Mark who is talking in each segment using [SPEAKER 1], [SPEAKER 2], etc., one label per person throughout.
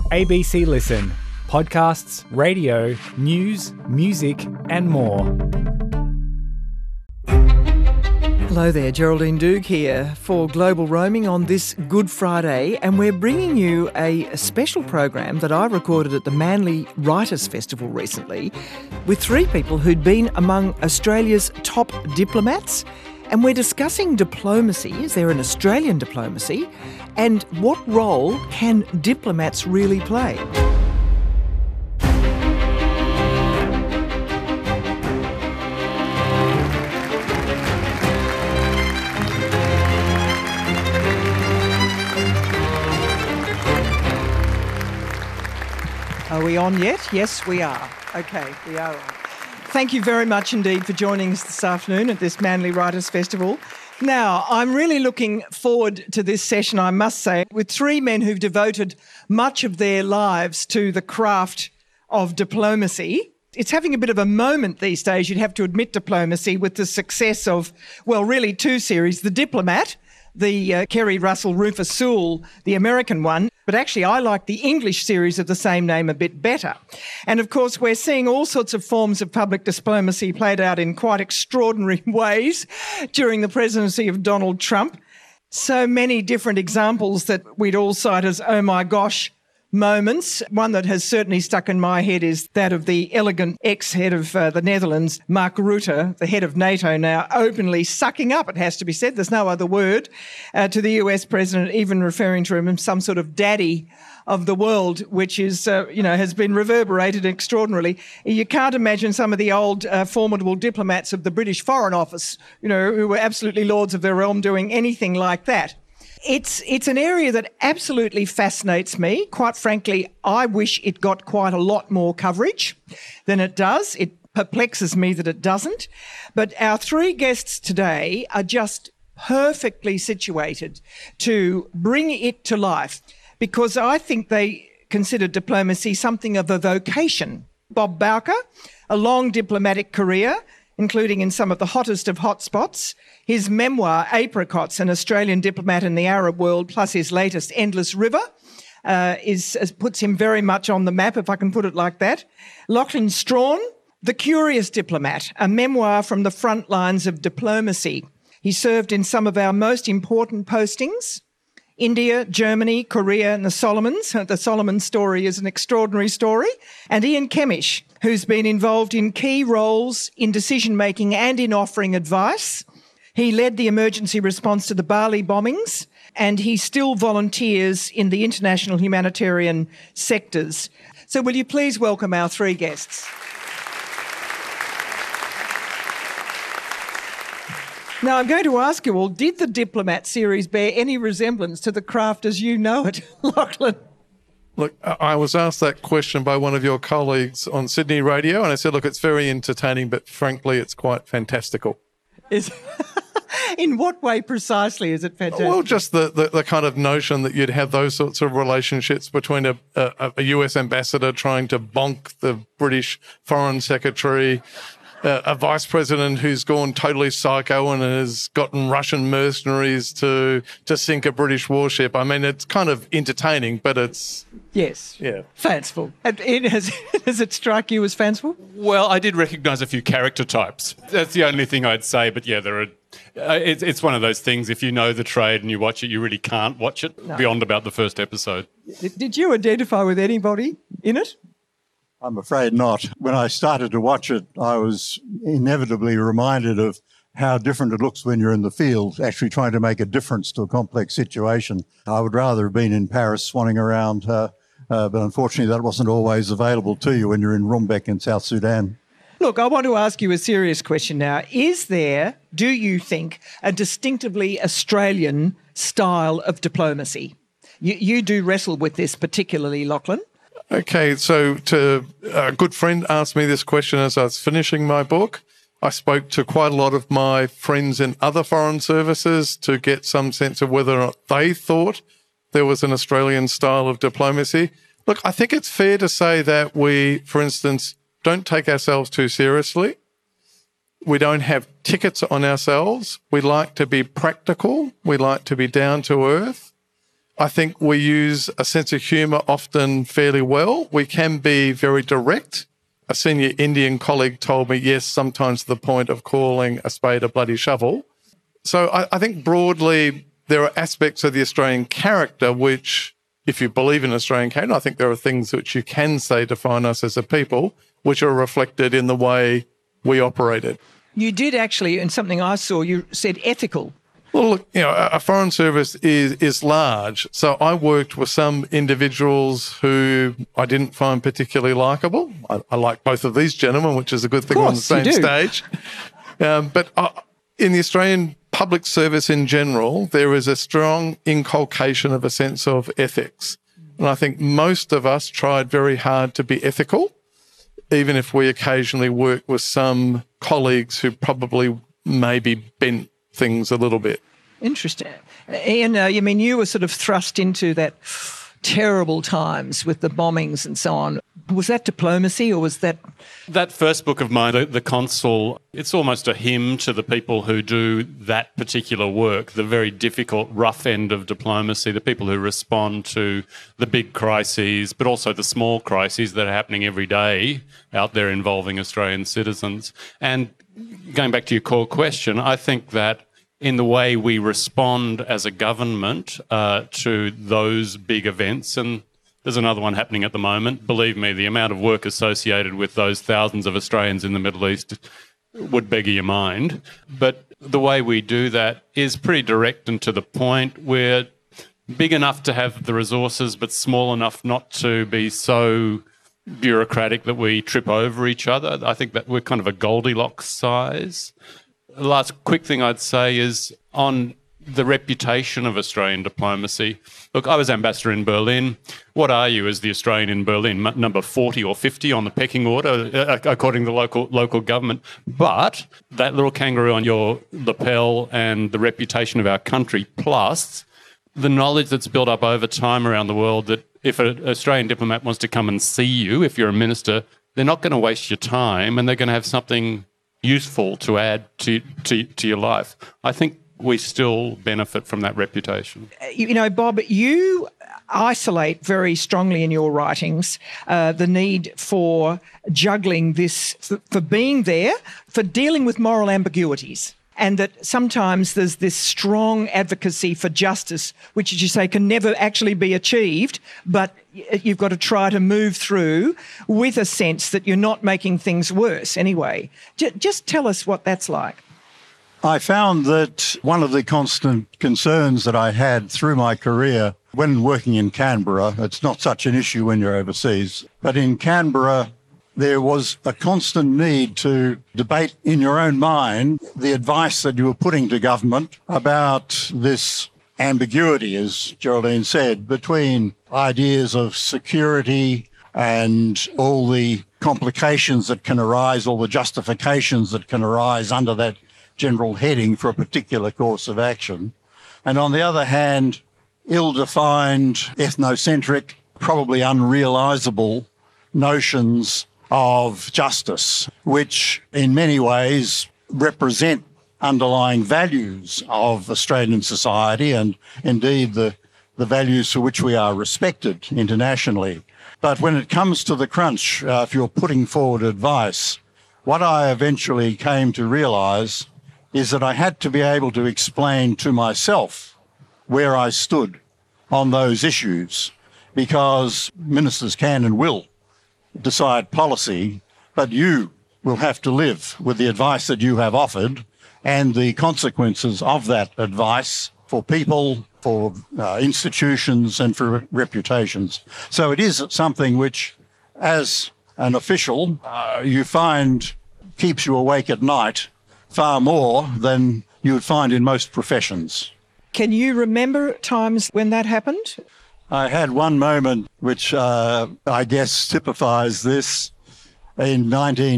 [SPEAKER 1] ABC Listen. Podcasts, radio, news, music and more.
[SPEAKER 2] Hello there, Geraldine Doogue here for Global Roaming on this Good Friday, and we're bringing you a special program that I recorded at the Manly Writers' Festival recently with three people who'd been among Australia's top diplomats, and we're discussing diplomacy. Is there an Australian diplomacy? And what role can diplomats really play? Are we on yet? Yes, we are. Okay, we are on. Thank you very much indeed for joining us this afternoon at this Manly Writers' Festival. Now, I'm really looking forward to this session, I must say, with three men who've devoted much of their lives to the craft of diplomacy. It's having a bit of a moment these days, you'd have to admit, diplomacy, with the success of, well, really two series, The Diplomat, the Kerry Russell, Rufus Sewell, the American one. But actually, I like the English series of the same name a bit better. And of course, we're seeing all sorts of forms of public diplomacy played out in quite extraordinary ways during the presidency of Donald Trump. So many different examples that we'd all cite as, oh my gosh, moments. One that has certainly stuck in my head is that of the elegant ex-head of the Netherlands, Mark Rutte, the head of NATO now, openly sucking up, it has to be said, there's no other word, to the US president, even referring to him as some sort of daddy of the world, which is, has been reverberated extraordinarily. You can't imagine some of the old formidable diplomats of the British Foreign Office, who were absolutely lords of their realm, doing anything like that. It's an area that absolutely fascinates me. Quite frankly, I wish it got quite a lot more coverage than it does. It perplexes me that it doesn't. But our three guests today are just perfectly situated to bring it to life, because I think they consider diplomacy something of a vocation. Bob Bowker, a long diplomatic career, including in some of the hottest of hotspots. His memoir, Apricots, An Australian Diplomat in the Arab World, plus his latest, Endless River, puts him very much on the map, if I can put it like that. Lachlan Strachan, The Curious Diplomat, a memoir from the front lines of diplomacy. He served in some of our most important postings: India, Germany, Korea and the Solomons. The Solomon story is an extraordinary story. And Ian Kemish, who's been involved in key roles in decision-making and in offering advice. He led the emergency response to the Bali bombings, and he still volunteers in the international humanitarian sectors. So will you please welcome our three guests? Now, I'm going to ask you all, did the Diplomat series bear any resemblance to the craft as you know it, Lachlan?
[SPEAKER 3] Look, I was asked that question by one of your colleagues on Sydney Radio, and I said, look, it's very entertaining, but frankly, it's quite fantastical.
[SPEAKER 2] In what way precisely is it fantastic?
[SPEAKER 3] Well, just the kind of notion that you'd have those sorts of relationships between a US ambassador trying to bonk the British Foreign Secretary, a vice president who's gone totally psycho and has gotten Russian mercenaries to sink a British warship. I mean, it's kind of entertaining, but it's...
[SPEAKER 2] Yes.
[SPEAKER 3] Yeah.
[SPEAKER 2] Fanciful. Does it strike you as fanciful?
[SPEAKER 4] Well, I did recognise a few character types. That's the only thing I'd say. But yeah, there are. It's one of those things. If you know the trade and you watch it, you really can't watch it beyond about the first episode.
[SPEAKER 2] Did you identify with anybody in it?
[SPEAKER 5] I'm afraid not. When I started to watch it, I was inevitably reminded of how different it looks when you're in the field, actually trying to make a difference to a complex situation. I would rather have been in Paris swanning around, but unfortunately that wasn't always available to you when you're in Rumbek in South Sudan.
[SPEAKER 2] Look, I want to ask you a serious question now. Is there, do you think, a distinctively Australian style of diplomacy? You do wrestle with this particularly, Lachlan.
[SPEAKER 3] Okay, so a good friend asked me this question as I was finishing my book. I spoke to quite a lot of my friends in other foreign services to get some sense of whether or not they thought there was an Australian style of diplomacy. Look, I think it's fair to say that we, for instance, don't take ourselves too seriously. We don't have tickets on ourselves. We like to be practical. We like to be down to earth. I think we use a sense of humour often fairly well. We can be very direct. A senior Indian colleague told me, yes, sometimes to the point of calling a spade a bloody shovel. So I think broadly there are aspects of the Australian character which, if you believe in Australian character, I think there are things which you can say define us as a people, which are reflected in the way we operated.
[SPEAKER 2] You did actually, and something I saw, you said ethical.
[SPEAKER 3] Well, look, a foreign service is large. So I worked with some individuals who I didn't find particularly likeable. I like both of these gentlemen, which is a good thing on the same stage. But in the Australian public service in general, there is a strong inculcation of a sense of ethics. And I think most of us tried very hard to be ethical, even if we occasionally work with some colleagues who probably maybe bent things a little bit.
[SPEAKER 2] Interesting. Ian, you were sort of thrust into that terrible times with the bombings and so on. Was that diplomacy or was that...
[SPEAKER 4] That first book of mine, The Consul, it's almost a hymn to the people who do that particular work, the very difficult, rough end of diplomacy, the people who respond to the big crises, but also the small crises that are happening every day out there involving Australian citizens. And going back to your core question, I think that in the way we respond as a government to those big events, and there's another one happening at the moment. Believe me, the amount of work associated with those thousands of Australians in the Middle East would beggar your mind. But the way we do that is pretty direct and to the point. We're big enough to have the resources, but small enough not to be so bureaucratic that we trip over each other. I think that we're kind of a Goldilocks size. The last quick thing I'd say is on the reputation of Australian diplomacy. Look, I was ambassador in Berlin. What are you as the Australian in Berlin? Number 40 or 50 on the pecking order, according to the local government. But that little kangaroo on your lapel and the reputation of our country, plus the knowledge that's built up over time around the world that if an Australian diplomat wants to come and see you, if you're a minister, they're not going to waste your time and they're going to have something useful to add to your life. I think we still benefit from that reputation.
[SPEAKER 2] Bob, you isolate very strongly in your writings the need for juggling this, for being there, for dealing with moral ambiguities. And that sometimes there's this strong advocacy for justice, which, as you say, can never actually be achieved, but you've got to try to move through with a sense that you're not making things worse anyway. Just tell us what that's like.
[SPEAKER 5] I found that one of the constant concerns that I had through my career when working in Canberra, it's not such an issue when you're overseas, but in Canberra, there was a constant need to debate in your own mind the advice that you were putting to government about this ambiguity, as Geraldine said, between ideas of security and all the complications that can arise, all the justifications that can arise under that general heading for a particular course of action. And on the other hand, ill-defined, ethnocentric, probably unrealisable notions of justice, which in many ways represent underlying values of Australian society and indeed the values for which we are respected internationally. But when it comes to the crunch, if you're putting forward advice, what I eventually came to realise is that I had to be able to explain to myself where I stood on those issues, because ministers can and will decide policy, but you will have to live with the advice that you have offered and the consequences of that advice for people, for institutions and for reputations. So it is something which, as an official, you find keeps you awake at night far more than you would find in most professions.
[SPEAKER 2] Can you remember times when that happened?
[SPEAKER 5] I had one moment which I guess typifies this in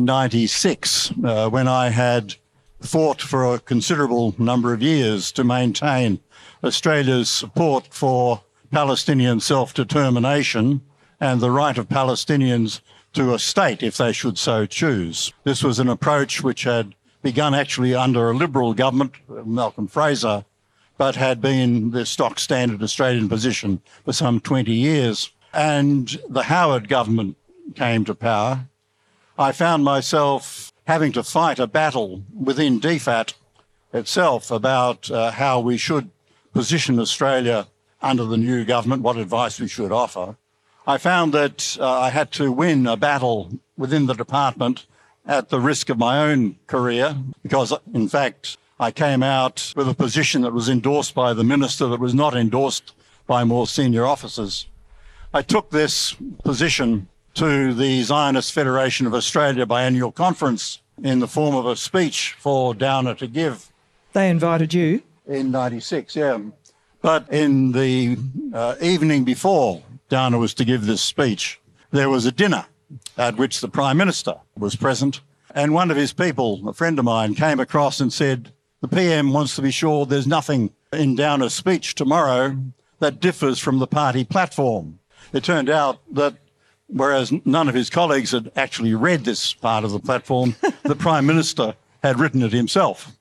[SPEAKER 5] 1996 when I had fought for a considerable number of years to maintain Australia's support for Palestinian self-determination and the right of Palestinians to a state if they should so choose. This was an approach which had begun actually under a Liberal government, Malcolm Fraser, but had been the stock standard Australian position for some 20 years. And the Howard government came to power. I found myself having to fight a battle within DFAT itself about how we should position Australia under the new government, what advice we should offer. I found that I had to win a battle within the department at the risk of my own career, because, in fact, I came out with a position that was endorsed by the minister that was not endorsed by more senior officers. I took this position to the Zionist Federation of Australia biannual conference in the form of a speech for Downer to give.
[SPEAKER 2] They invited you?
[SPEAKER 5] In 96, yeah. But in the evening before Downer was to give this speech, there was a dinner at which the Prime Minister was present. And one of his people, a friend of mine, came across and said, the PM wants to be sure there's nothing in Downer's speech tomorrow that differs from the party platform. It turned out that whereas none of his colleagues had actually read this part of the platform, the Prime Minister had written it himself.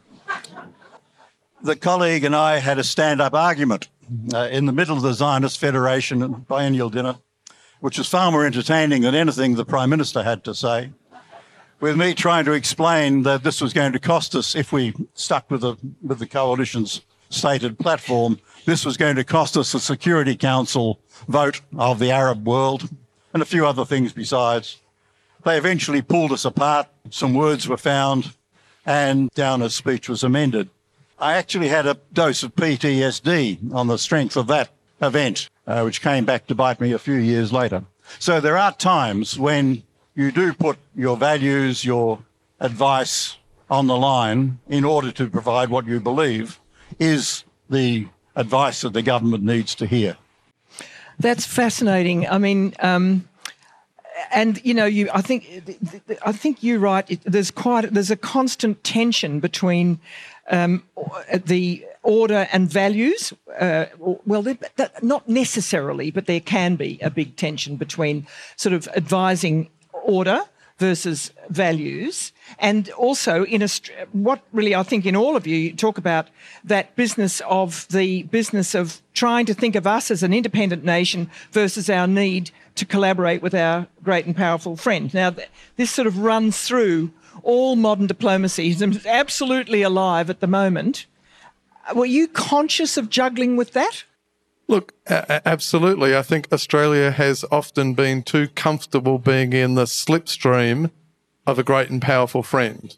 [SPEAKER 5] The colleague and I had a stand-up argument in the middle of the Zionist Federation biennial dinner, which was far more entertaining than anything the Prime Minister had to say, with me trying to explain that this was going to cost us, if we stuck with the coalition's stated platform, this was going to cost us the Security Council vote of the Arab world and a few other things besides. They eventually pulled us apart, some words were found, and Downer's speech was amended. I actually had a dose of PTSD on the strength of that event, which came back to bite me a few years later. So there are times when you do put your values, your advice on the line in order to provide what you believe is the advice that the government needs to hear.
[SPEAKER 2] That's fascinating. I mean, and you know, I think you're right. There's a constant tension between the order and values. Not necessarily, but there can be a big tension between sort of advising order versus values. And also what really I think in all of you talk about that business of trying to think of us as an independent nation versus our need to collaborate with our great and powerful friend. Now, this sort of runs through all modern diplomacy. It's absolutely alive at the moment. Were you conscious of juggling with that?
[SPEAKER 3] Look, absolutely. I think Australia has often been too comfortable being in the slipstream of a great and powerful friend.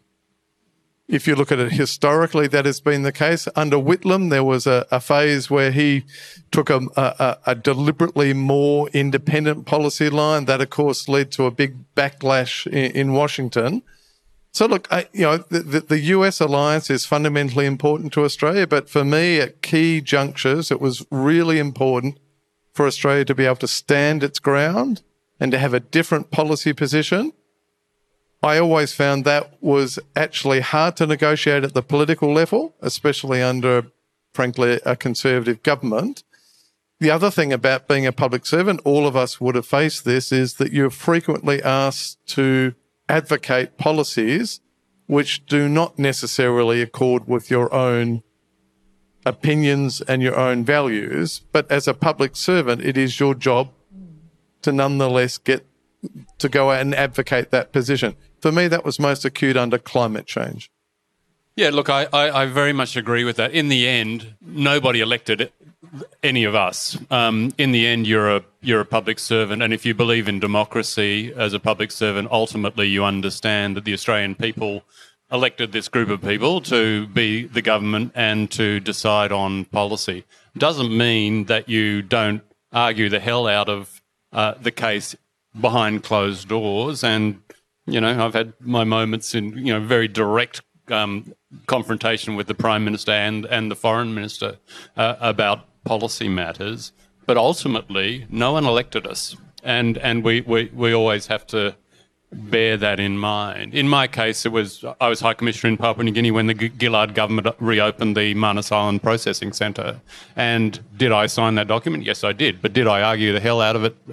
[SPEAKER 3] If you look at it historically, that has been the case. Under Whitlam, there was a phase where he took a deliberately more independent policy line. That, of course, led to a big backlash in Washington. So, look, the US alliance is fundamentally important to Australia, but for me, at key junctures, it was really important for Australia to be able to stand its ground and to have a different policy position. I always found that was actually hard to negotiate at the political level, especially under, frankly, a Conservative government. The other thing about being a public servant, all of us would have faced this, is that you're frequently asked to advocate policies which do not necessarily accord with your own opinions and your own values. But as a public servant, it is your job to nonetheless get to go out and advocate that position. For me, that was most acute under climate change.
[SPEAKER 4] Yeah, look, I very much agree with that. In the end, nobody elected any of us. In the end, you're a public servant, and if you believe in democracy as a public servant, ultimately you understand that the Australian people elected this group of people to be the government and to decide on policy. Doesn't mean that you don't argue the hell out of the case behind closed doors. And, you know, I've had my moments in, very direct confrontation with the Prime Minister and the Foreign Minister about policy matters. But ultimately, no one elected us. And we always have to bear that in mind. In my case, I was High Commissioner in Papua New Guinea when the Gillard government reopened the Manus Island Processing Centre. And did I sign that document? Yes, I did. But did I argue the hell out of it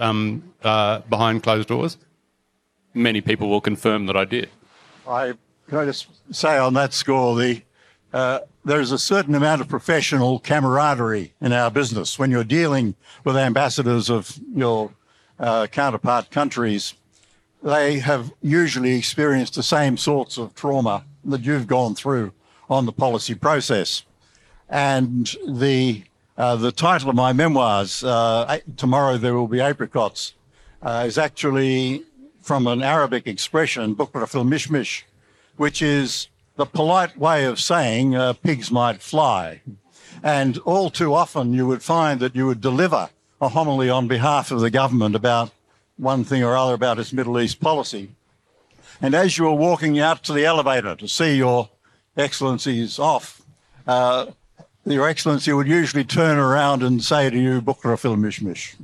[SPEAKER 4] behind closed doors? Many people will confirm that I did.
[SPEAKER 5] Can I just say on that score, there's a certain amount of professional camaraderie in our business. When you're dealing with ambassadors of your counterpart countries, they have usually experienced the same sorts of trauma that you've gone through on the policy process. And the title of my memoirs, Tomorrow There Will Be Apricots, is actually from an Arabic expression, Bukra fil mishmish, which is the polite way of saying pigs might fly. And all too often you would find that you would deliver a homily on behalf of the government about one thing or other about its Middle East policy. And as you were walking out to the elevator to see your excellencies off, Your Excellency would usually turn around and say to you, Bukra fil mishmish.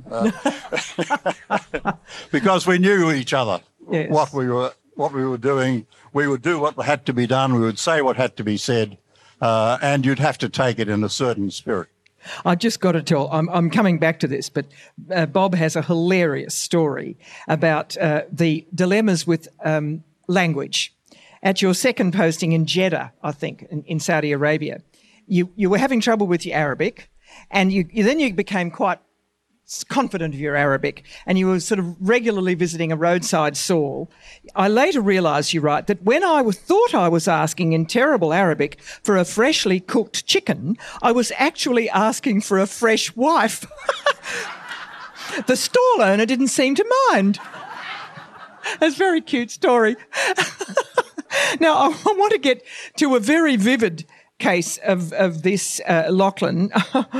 [SPEAKER 5] Because we knew each other,
[SPEAKER 2] yes.
[SPEAKER 5] what we were doing. We would do what had to be done. We would say what had to be said, and you'd have to take it in a certain spirit.
[SPEAKER 2] I just got to tell, I'm coming back to this, but Bob has a hilarious story about the dilemmas with language. At your second posting in Jeddah, I think, in Saudi Arabia, you were having trouble with your Arabic, and then you became quite confident of your Arabic, and you were sort of regularly visiting a roadside stall. I later realised, you write, that when I thought I was asking in terrible Arabic for a freshly cooked chicken, I was actually asking for a fresh wife. The stall owner didn't seem to mind. That's a very cute story. Now, I want to get to a very vivid case of this, Lachlan.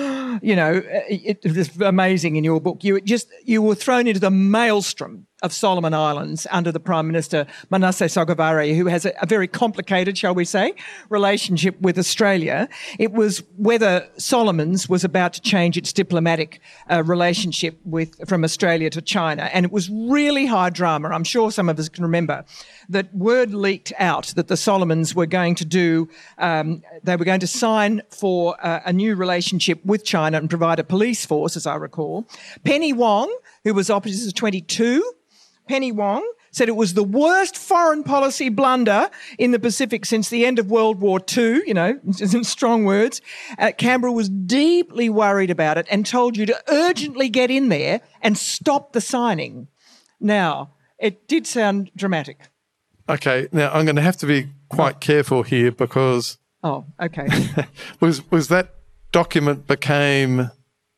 [SPEAKER 2] It's amazing in your book. You were thrown into the maelstrom of Solomon Islands under the Prime Minister Manasseh Sogavare, who has a very complicated, shall we say, relationship with Australia. It was whether Solomons was about to change its diplomatic relationship from Australia to China, and it was really high drama. I'm sure some of us can remember that word leaked out that the Solomons were going to they were going to sign for a new relationship with China and provide a police force, as I recall. Penny Wong, who was Opposition 22, Penny Wong said it was the worst foreign policy blunder in the Pacific since the end of World War II, in strong words. Canberra was deeply worried about it and told you to urgently get in there and stop the signing. Now, it did sound dramatic.
[SPEAKER 3] Okay, now I'm going to have to be quite careful here because...
[SPEAKER 2] Oh, okay.
[SPEAKER 3] was that document became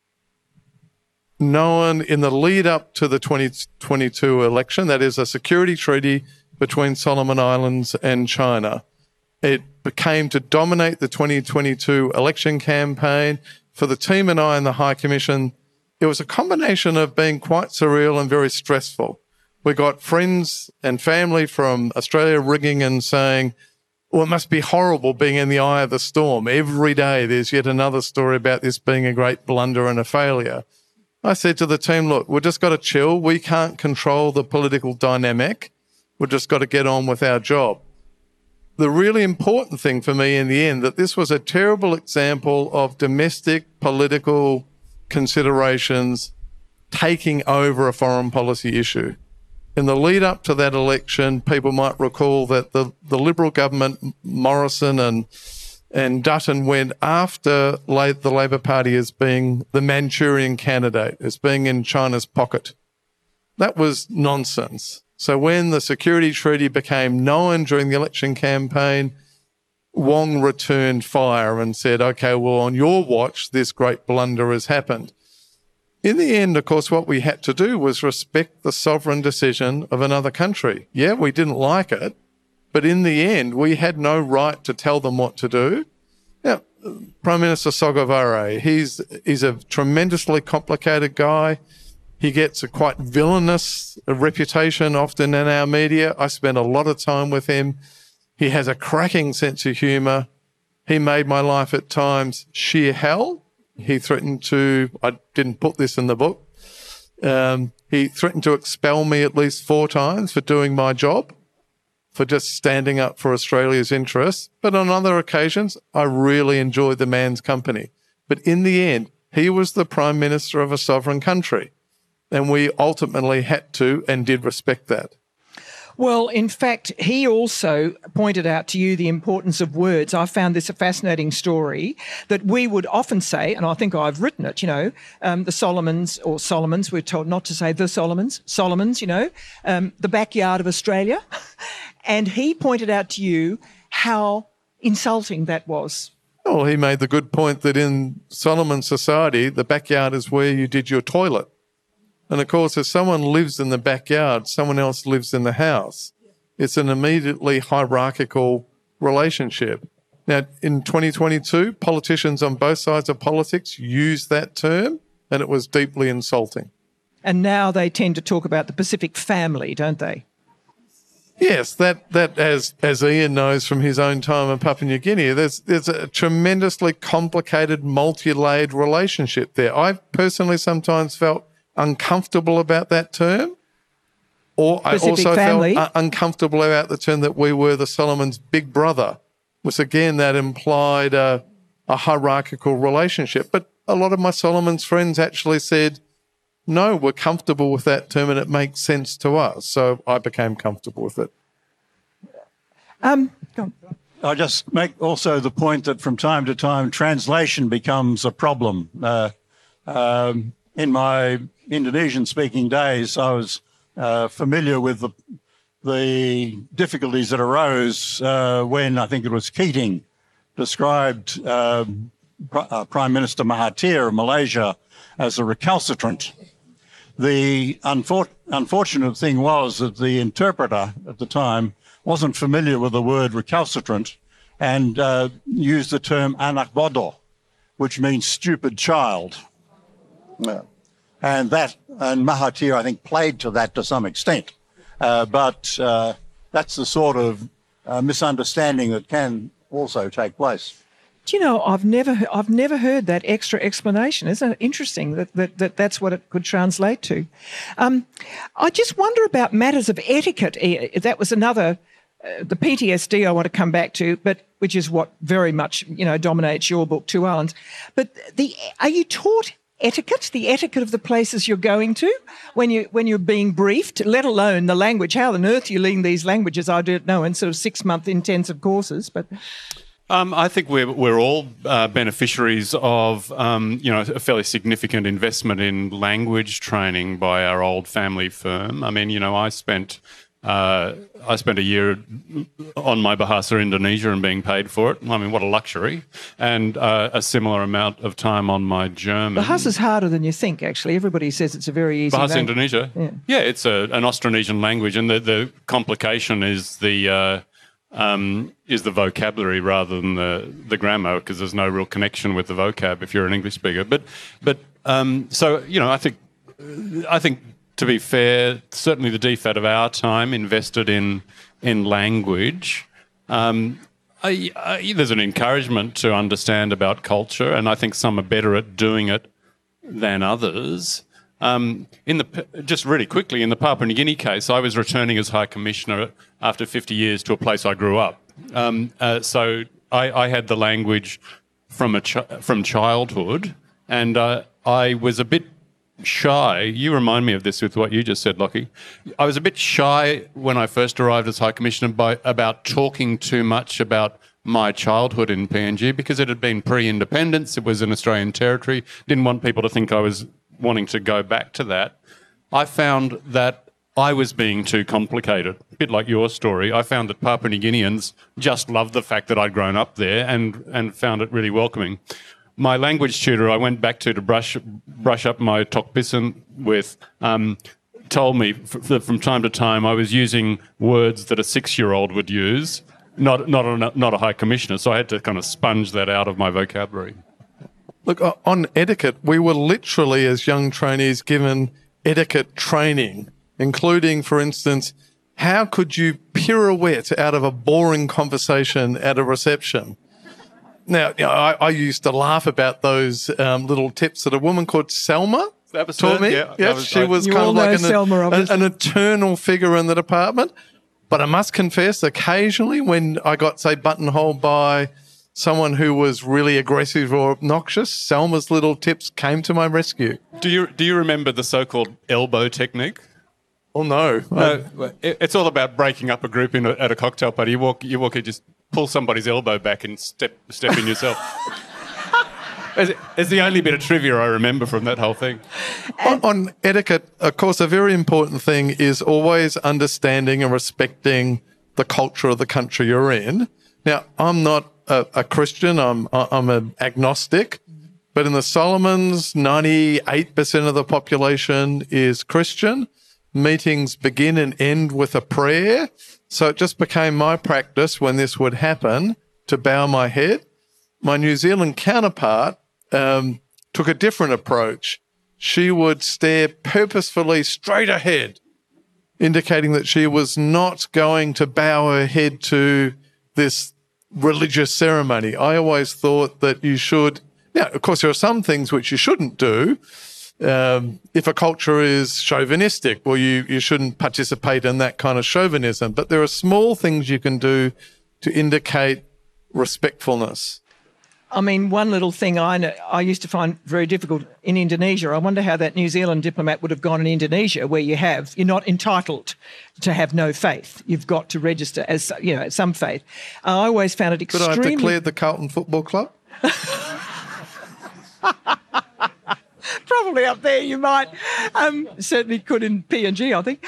[SPEAKER 3] known in the lead up to the 2022 election. That is a security treaty between Solomon Islands and China. It became to dominate the 2022 election campaign. For the team and I in the High Commission, it was a combination of being quite surreal and very stressful. We got friends and family from Australia ringing and saying, well, it must be horrible being in the eye of the storm. Every day there's yet another story about this being a great blunder and a failure. I said to the team, look, we've just got to chill. We can't control the political dynamic. We've just got to get on with our job. The really important thing for me in the end, that this was a terrible example of domestic political considerations taking over a foreign policy issue. In the lead up to that election, people might recall that the Liberal government, Morrison and Dutton, went after the Labor Party as being the Manchurian candidate, as being in China's pocket. That was nonsense. So when the security treaty became known during the election campaign, Wong returned fire and said, okay, well, on your watch, this great blunder has happened. In the end, of course, what we had to do was respect the sovereign decision of another country. Yeah, we didn't like it, but in the end, we had no right to tell them what to do. Now, Prime Minister Sogavare, he's a tremendously complicated guy. He gets a quite villainous reputation often in our media. I spent a lot of time with him. He has a cracking sense of humour. He made my life at times sheer hell. He threatened to, I didn't put this in the book, he threatened to expel me at least 4 times for doing my job, for just standing up for Australia's interests. But on other occasions, I really enjoyed the man's company. But in the end, he was the Prime Minister of a sovereign country, and we ultimately had to and did respect that.
[SPEAKER 2] Well, in fact, he also pointed out to you the importance of words. I found this a fascinating story that we would often say, and I think I've written it, the Solomons, we're told not to say the Solomons, the backyard of Australia. And he pointed out to you how insulting that was.
[SPEAKER 3] Well, he made the good point that in Solomon society, the backyard is where you did your toilet. And of course, if someone lives in the backyard, someone else lives in the house. It's an immediately hierarchical relationship. Now, in 2022, politicians on both sides of politics use that term, and it was deeply insulting.
[SPEAKER 2] And now they tend to talk about the Pacific family, don't they?
[SPEAKER 3] Yes, that as Ian knows from his own time in Papua New Guinea, there's a tremendously complicated, multi-layered relationship there. I personally sometimes felt uncomfortable about that term, or I also felt uncomfortable about the term that we were the Solomons' big brother, which again, that implied a hierarchical relationship. But a lot of my Solomons friends actually said, no, we're comfortable with that term and it makes sense to us. So I became comfortable with it.
[SPEAKER 2] Go on.
[SPEAKER 5] I just make also the point that from time to time translation becomes a problem. In my Indonesian-speaking days, I was familiar with the difficulties that arose when I think it was Keating described Prime Minister Mahathir of Malaysia as a recalcitrant. The unfortunate thing was that the interpreter at the time wasn't familiar with the word recalcitrant and used the term anak bodoh, which means stupid child. Yeah. And Mahathir, I think, played to that to some extent. But that's the sort of misunderstanding that can also take place.
[SPEAKER 2] Do you know, I've never heard that extra explanation. Isn't it interesting that's what it could translate to? I just wonder about matters of etiquette. That was another, the PTSD I want to come back to, but which is what very much, dominates your book, Two Islands. But are you taught etiquette, the etiquette of the places you're going to when you're being briefed, let alone the language? How on earth you learn these languages, I don't know, in sort of 6-month intensive courses, but...
[SPEAKER 4] I think we're all beneficiaries of a fairly significant investment in language training by our old family firm. I mean, I spent a year on my Bahasa Indonesia and being paid for it. I mean, what a luxury! And a similar amount of time on my German.
[SPEAKER 2] Bahasa's harder than you think. Actually, everybody says it's a very easy.
[SPEAKER 4] Bahasa Indonesia. Yeah, it's an Austronesian language, and the complication is the vocabulary rather than the grammar, because there's no real connection with the vocab if you're an English speaker. But I think to be fair, certainly the DFAT of our time invested in language. There's an encouragement to understand about culture, and I think some are better at doing it than others. Just really quickly, in the Papua New Guinea case, I was returning as High Commissioner after 50 years to a place I grew up. So I had the language from childhood, and I was a bit shy. You remind me of this with what you just said, Lockie. I was a bit shy when I first arrived as High Commissioner about talking too much about my childhood in PNG, because it had been pre-independence, it was an Australian territory, didn't want people to think I was wanting to go back to that. I found that I was being too complicated, a bit like your story. I found that Papua New Guineans just loved the fact that I'd grown up there and found it really welcoming. My language tutor I went back to brush up my Tok Pisin with told me that from time to time I was using words that a 6-year-old would use, not a High Commissioner, so I had to kind of sponge that out of my vocabulary.
[SPEAKER 3] Look, on etiquette, we were literally, as young trainees, given etiquette training, including, for instance, how could you pirouette out of a boring conversation at a reception? Now, I used to laugh about those little tips that a woman called Selma taught me.
[SPEAKER 4] Yeah,
[SPEAKER 3] yes, she was kind of like an eternal figure in the department. But I must confess, occasionally when I got, say, buttonholed by someone who was really aggressive or obnoxious, Selma's little tips came to my rescue.
[SPEAKER 4] Do you remember the so-called elbow technique?
[SPEAKER 3] Oh, no.
[SPEAKER 4] No, it's all about breaking up a group at a cocktail party. You walk in, just pull somebody's elbow back and step in yourself. It's the only bit of trivia I remember from that whole thing.
[SPEAKER 3] On etiquette, of course, a very important thing is always understanding and respecting the culture of the country you're in. Now, I'm not a Christian. I'm an agnostic. But in the Solomons, 98% of the population is Christian. Meetings begin and end with a prayer. So it just became my practice when this would happen to bow my head. My New Zealand counterpart took a different approach. She would stare purposefully straight ahead, indicating that she was not going to bow her head to this religious ceremony. I always thought that you should. Now, of course, there are some things which you shouldn't do. If a culture is chauvinistic, well, you shouldn't participate in that kind of chauvinism. But there are small things you can do to indicate respectfulness.
[SPEAKER 2] I mean, one little thing I used to find very difficult in Indonesia. I wonder how that New Zealand diplomat would have gone in Indonesia, where you're not entitled to have no faith. You've got to register as, some faith. I always found it extremely...
[SPEAKER 3] Could I have declared the Carlton Football Club?
[SPEAKER 2] Probably up there you might. Certainly could in PNG, I think.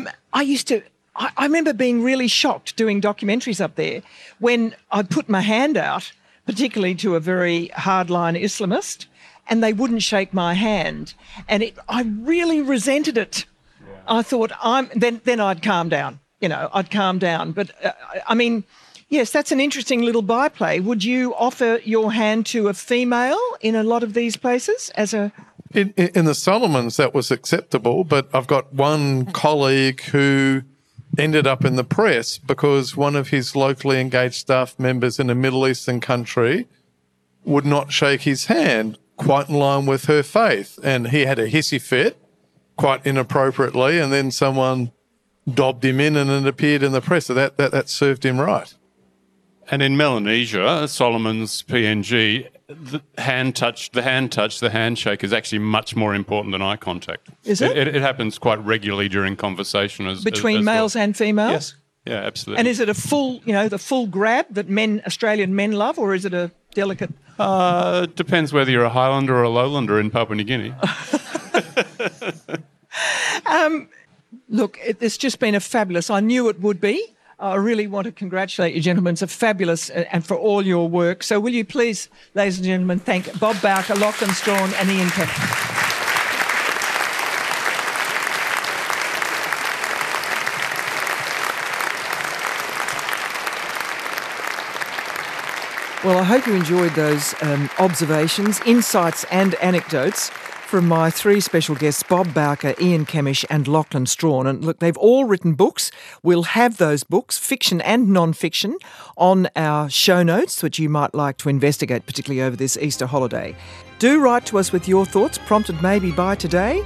[SPEAKER 2] I remember being really shocked doing documentaries up there when I put my hand out, particularly to a very hardline Islamist, and they wouldn't shake my hand. And I really resented it. Yeah. I thought, then I'd calm down. I'd calm down. But, yes, that's an interesting little byplay. Would you offer your hand to a female in a lot of these places as a...
[SPEAKER 3] In the Solomons, that was acceptable, but I've got one colleague who ended up in the press because one of his locally engaged staff members in a Middle Eastern country would not shake his hand, quite in line with her faith. And he had a hissy fit, quite inappropriately, and then someone dobbed him in and it appeared in the press. So that served him right.
[SPEAKER 4] And in Melanesia, Solomon's PNG, the handshake is actually much more important than eye contact.
[SPEAKER 2] Is it?
[SPEAKER 4] It happens quite regularly during conversation.
[SPEAKER 2] Between males and females?
[SPEAKER 4] Yes. Yeah, absolutely.
[SPEAKER 2] And is it a full, the full grab that Australian men love, or is it a delicate?
[SPEAKER 4] Depends whether you're a Highlander or a Lowlander in Papua New Guinea.
[SPEAKER 2] Look, it's just been a fabulous. I knew it would be. I really want to congratulate you, gentlemen. It's a fabulous and for all your work. So will you please, ladies and gentlemen, thank Bob Bowker, Lachlan Strachan and Ian Kemmish. Well, I hope you enjoyed those observations, insights and anecdotes from my three special guests, Bob Bowker, Ian Kemmish and Lachlan Strachan. And look, they've all written books. We'll have those books, fiction and non-fiction, on our show notes, which you might like to investigate, particularly over this Easter holiday. Do write to us with your thoughts, prompted maybe by today,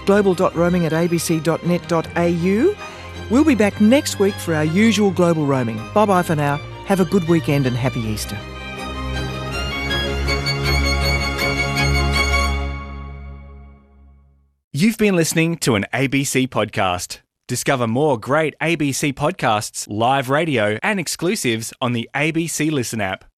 [SPEAKER 2] global.roaming@abc.net.au. We'll be back next week for our usual global roaming. Bye-bye for now. Have a good weekend and happy Easter.
[SPEAKER 1] You've been listening to an ABC podcast. Discover more great ABC podcasts, live radio, and exclusives on the ABC Listen app.